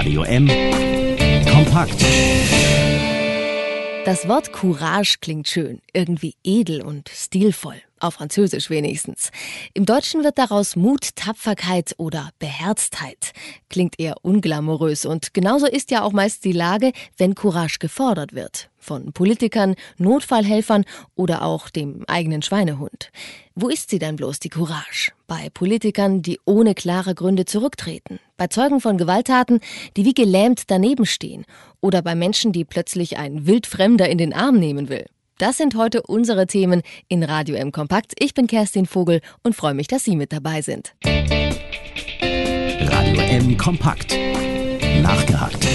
Radio M. Kompakt. Das Wort Courage klingt schön, irgendwie edel und stilvoll. Auf Französisch wenigstens. Im Deutschen wird daraus Mut, Tapferkeit oder Beherztheit. Klingt eher unglamourös und genauso ist ja auch meist die Lage, wenn Courage gefordert wird. Von Politikern, Notfallhelfern oder auch dem eigenen Schweinehund. Wo ist sie denn bloß, die Courage? Bei Politikern, die ohne klare Gründe zurücktreten. Bei Zeugen von Gewalttaten, die wie gelähmt daneben stehen. Oder bei Menschen, die plötzlich ein Wildfremder in den Arm nehmen will. Das sind heute unsere Themen in Radio M Kompakt. Ich bin Kerstin Vogel und freue mich, dass Sie mit dabei sind. Radio M Kompakt. Nachgehakt.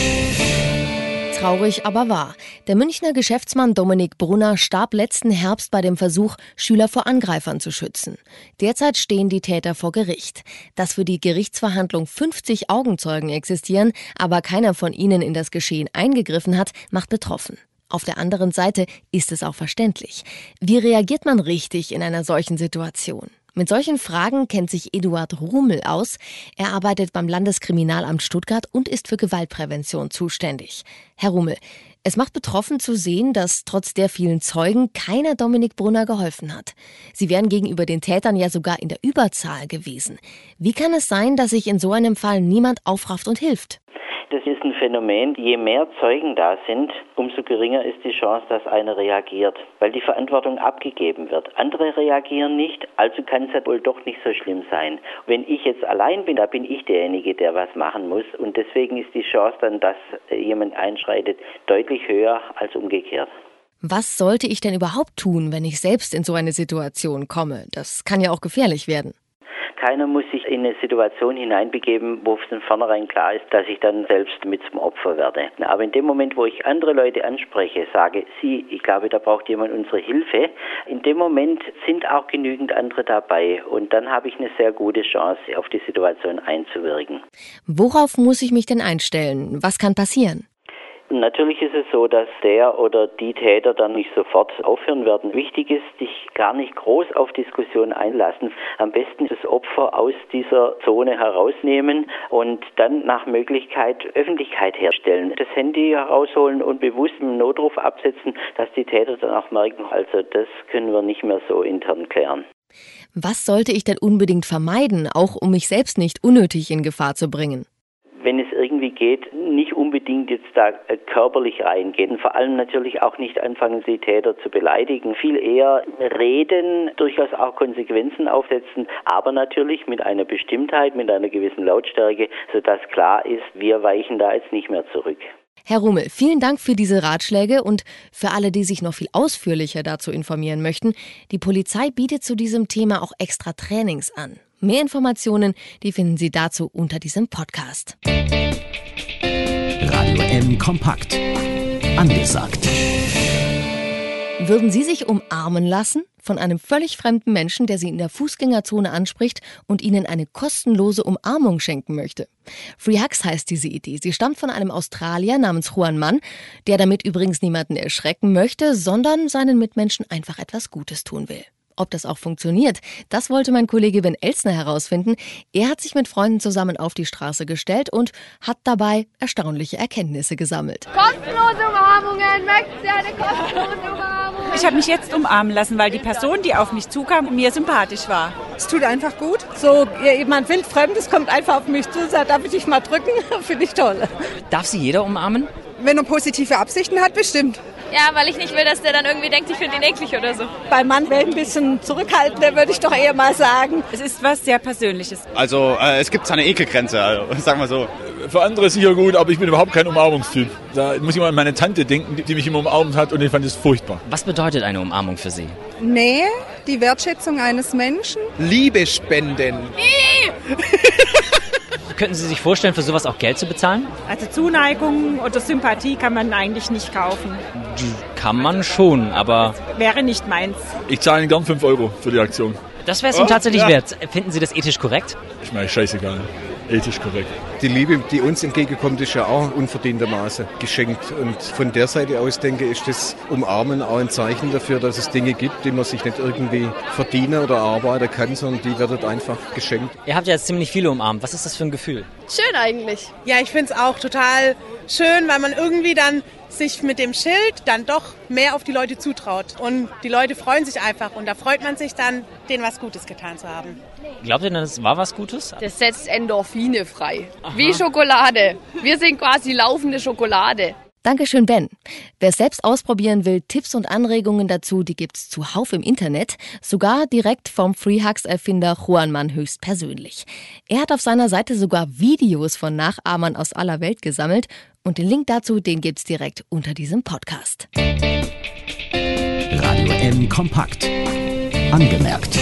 Traurig, aber wahr. Der Münchner Geschäftsmann Dominik Brunner starb letzten Herbst bei dem Versuch, Schüler vor Angreifern zu schützen. Derzeit stehen die Täter vor Gericht. Dass für die Gerichtsverhandlung 50 Augenzeugen existieren, aber keiner von ihnen in das Geschehen eingegriffen hat, macht betroffen. Auf der anderen Seite ist es auch verständlich. Wie reagiert man richtig in einer solchen Situation? Mit solchen Fragen kennt sich Eduard Rumel aus. Er arbeitet beim Landeskriminalamt Stuttgart und ist für Gewaltprävention zuständig. Herr Rumel, es macht betroffen zu sehen, dass trotz der vielen Zeugen keiner Dominik Brunner geholfen hat. Sie wären gegenüber den Tätern ja sogar in der Überzahl gewesen. Wie kann es sein, dass sich in so einem Fall niemand aufrafft und hilft? Das ist ein Phänomen, je mehr Zeugen da sind, umso geringer ist die Chance, dass einer reagiert, weil die Verantwortung abgegeben wird. Andere reagieren nicht, also kann es ja wohl doch nicht so schlimm sein. Wenn ich jetzt allein bin, da bin ich derjenige, der was machen muss und deswegen ist die Chance dann, dass jemand einschreitet, deutlich höher als umgekehrt. Was sollte ich denn überhaupt tun, wenn ich selbst in so eine Situation komme? Das kann ja auch gefährlich werden. Keiner muss sich in eine Situation hineinbegeben, wo von vornherein klar ist, dass ich dann selbst mit zum Opfer werde. Aber in dem Moment, wo ich andere Leute anspreche, sage, ich glaube, da braucht jemand unsere Hilfe, in dem Moment sind auch genügend andere dabei und dann habe ich eine sehr gute Chance, auf die Situation einzuwirken. Worauf muss ich mich denn einstellen? Was kann passieren? Natürlich ist es so, dass der oder die Täter dann nicht sofort aufhören werden. Wichtig ist, dich gar nicht groß auf Diskussionen einlassen. Am besten das Opfer aus dieser Zone herausnehmen und dann nach Möglichkeit Öffentlichkeit herstellen. Das Handy herausholen und bewusst einen Notruf absetzen, dass die Täter dann auch merken, also das können wir nicht mehr so intern klären. Was sollte ich denn unbedingt vermeiden, auch um mich selbst nicht unnötig in Gefahr zu bringen? Wenn es irgendwie geht, nicht unbedingt jetzt da körperlich reingehen. Vor allem natürlich auch nicht anfangen, die Täter zu beleidigen. Viel eher reden, durchaus auch Konsequenzen aufsetzen, aber natürlich mit einer Bestimmtheit, mit einer gewissen Lautstärke, sodass klar ist, wir weichen da jetzt nicht mehr zurück. Herr Rumel, vielen Dank für diese Ratschläge und für alle, die sich noch viel ausführlicher dazu informieren möchten. Die Polizei bietet zu diesem Thema auch extra Trainings an. Mehr Informationen, die finden Sie dazu unter diesem Podcast. Radio M Kompakt. Angesagt. Würden Sie sich umarmen lassen von einem völlig fremden Menschen, der Sie in der Fußgängerzone anspricht und Ihnen eine kostenlose Umarmung schenken möchte? Free Hugs heißt diese Idee. Sie stammt von einem Australier namens Juan Mann, der damit übrigens niemanden erschrecken möchte, sondern seinen Mitmenschen einfach etwas Gutes tun will. Ob das auch funktioniert, das wollte mein Kollege Ben Elsner herausfinden. Er hat sich mit Freunden zusammen auf die Straße gestellt und hat dabei erstaunliche Erkenntnisse gesammelt. Kostenlose Umarmungen, möchten Sie eine kostenlose Umarmung? Ich habe mich jetzt umarmen lassen, weil die Person, die auf mich zukam, mir sympathisch war. Es tut einfach gut. So jemand Wildfremdes kommt einfach auf mich zu, sagt, darf ich dich mal drücken? Finde ich toll. Darf sie jeder umarmen? Wenn er positive Absichten hat, bestimmt. Ja, weil ich nicht will, dass der dann irgendwie denkt, ich finde ihn eklig oder so. Beim Mann wäre ein bisschen zurückhaltender, würde ich doch eher mal sagen. Es ist was sehr Persönliches. Also es gibt so eine Ekelgrenze, also, sagen wir so. Für andere sicher gut, aber ich bin überhaupt kein Umarmungstyp. Da muss ich mal an meine Tante denken, die mich immer umarmt hat und ich fand es furchtbar. Was bedeutet eine Umarmung für Sie? Nähe, die Wertschätzung eines Menschen. Liebe spenden. Könnten Sie sich vorstellen, für sowas auch Geld zu bezahlen? Also Zuneigung oder Sympathie kann man eigentlich nicht kaufen. Kann man schon, aber... Wäre nicht meins. Ich zahle Ihnen gern 5 € für die Aktion. Das wäre es ihm tatsächlich wert. Finden Sie das ethisch korrekt? Ich meine, scheißegal. Ethisch korrekt. Die Liebe, die uns entgegenkommt, ist ja auch unverdientermaßen geschenkt. Und von der Seite aus, denke ich, ist das Umarmen auch ein Zeichen dafür, dass es Dinge gibt, die man sich nicht irgendwie verdienen oder arbeiten kann, sondern die werden einfach geschenkt. Ihr habt ja jetzt ziemlich viele umarmt. Was ist das für ein Gefühl? Schön eigentlich. Ja, ich finde es auch total schön, weil man irgendwie dann sich mit dem Schild dann doch mehr auf die Leute zutraut. Und die Leute freuen sich einfach und da freut man sich dann, denen was Gutes getan zu haben. Glaubt ihr denn, das war was Gutes? Das setzt Endorphine frei. Wie Schokolade. Wir sind quasi laufende Schokolade. Dankeschön, Ben. Wer es selbst ausprobieren will, Tipps und Anregungen dazu, die gibt's zuhauf im Internet, sogar direkt vom FreeHugs-Erfinder Juan Mann höchstpersönlich. Er hat auf seiner Seite sogar Videos von Nachahmern aus aller Welt gesammelt und den Link dazu, den gibt's direkt unter diesem Podcast. Radio M Kompakt. Angemerkt.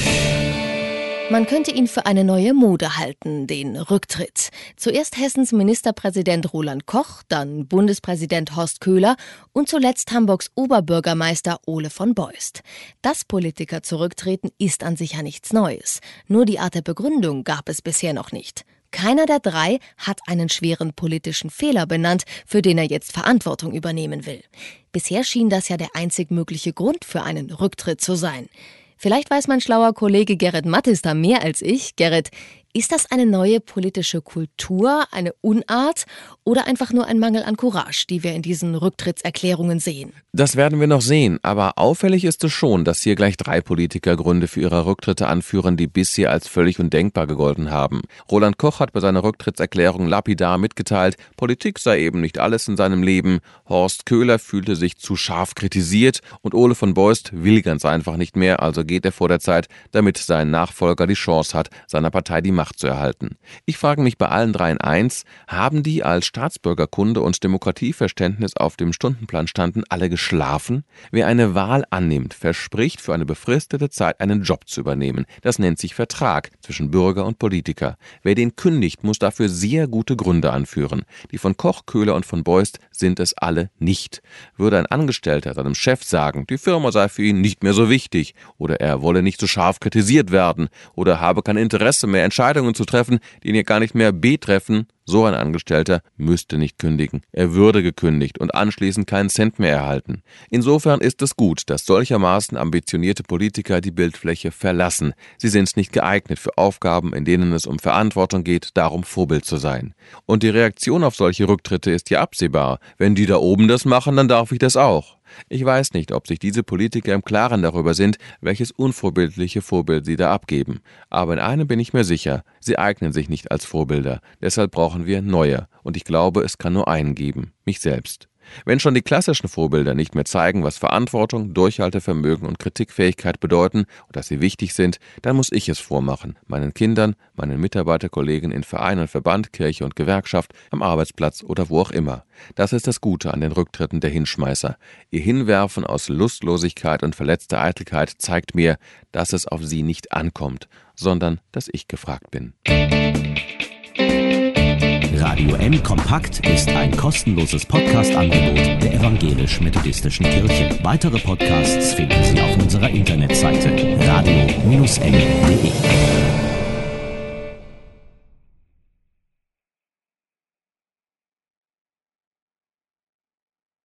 Man könnte ihn für eine neue Mode halten, den Rücktritt. Zuerst Hessens Ministerpräsident Roland Koch, dann Bundespräsident Horst Köhler und zuletzt Hamburgs Oberbürgermeister Ole von Beust. Dass Politiker zurücktreten, ist an sich ja nichts Neues. Nur die Art der Begründung gab es bisher noch nicht. Keiner der drei hat einen schweren politischen Fehler benannt, für den er jetzt Verantwortung übernehmen will. Bisher schien das ja der einzig mögliche Grund für einen Rücktritt zu sein. Vielleicht weiß mein schlauer Kollege Gerrit Mattis da mehr als ich. Gerrit, ist das eine neue politische Kultur, eine Unart oder einfach nur ein Mangel an Courage, die wir in diesen Rücktrittserklärungen sehen? Das werden wir noch sehen, aber auffällig ist es schon, dass hier gleich 3 Politiker Gründe für ihre Rücktritte anführen, die bisher als völlig undenkbar gegolten haben. Roland Koch hat bei seiner Rücktrittserklärung lapidar mitgeteilt, Politik sei eben nicht alles in seinem Leben, Horst Köhler fühlte sich zu scharf kritisiert und Ole von Beust will ganz einfach nicht mehr, also geht er vor der Zeit, damit sein Nachfolger die Chance hat, seiner Partei die Macht zu erhalten. Ich frage mich bei allen dreien eins, haben die als Staatsbürgerkunde und Demokratieverständnis auf dem Stundenplan standen, alle geschlafen? Wer eine Wahl annimmt, verspricht für eine befristete Zeit einen Job zu übernehmen. Das nennt sich Vertrag zwischen Bürger und Politiker. Wer den kündigt, muss dafür sehr gute Gründe anführen. Die von Koch, Köhler und von Beust sind es alle nicht. Würde ein Angestellter seinem Chef sagen, die Firma sei für ihn nicht mehr so wichtig oder er wolle nicht so scharf kritisiert werden oder habe kein Interesse mehr, Entscheidungen zu treffen, die ihn ja gar nicht mehr betreffen, so ein Angestellter müsste nicht kündigen. Er würde gekündigt und anschließend keinen Cent mehr erhalten. Insofern ist es gut, dass solchermaßen ambitionierte Politiker die Bildfläche verlassen. Sie sind nicht geeignet für Aufgaben, in denen es um Verantwortung geht, darum Vorbild zu sein. Und die Reaktion auf solche Rücktritte ist ja absehbar. Wenn die da oben das machen, dann darf ich das auch. Ich weiß nicht, ob sich diese Politiker im Klaren darüber sind, welches unvorbildliche Vorbild sie da abgeben. Aber in einem bin ich mir sicher, sie eignen sich nicht als Vorbilder. Deshalb brauchen wir neue. Und ich glaube, es kann nur einen geben, mich selbst. Wenn schon die klassischen Vorbilder nicht mehr zeigen, was Verantwortung, Durchhaltevermögen und Kritikfähigkeit bedeuten und dass sie wichtig sind, dann muss ich es vormachen. Meinen Kindern, meinen Mitarbeiterkollegen in Verein und Verband, Kirche und Gewerkschaft, am Arbeitsplatz oder wo auch immer. Das ist das Gute an den Rücktritten der Hinschmeißer. Ihr Hinwerfen aus Lustlosigkeit und verletzter Eitelkeit zeigt mir, dass es auf sie nicht ankommt, sondern dass ich gefragt bin. Radio M Kompakt ist ein kostenloses Podcast-Angebot der Evangelisch-Methodistischen Kirche. Weitere Podcasts finden Sie auf unserer Internetseite radio-m.de.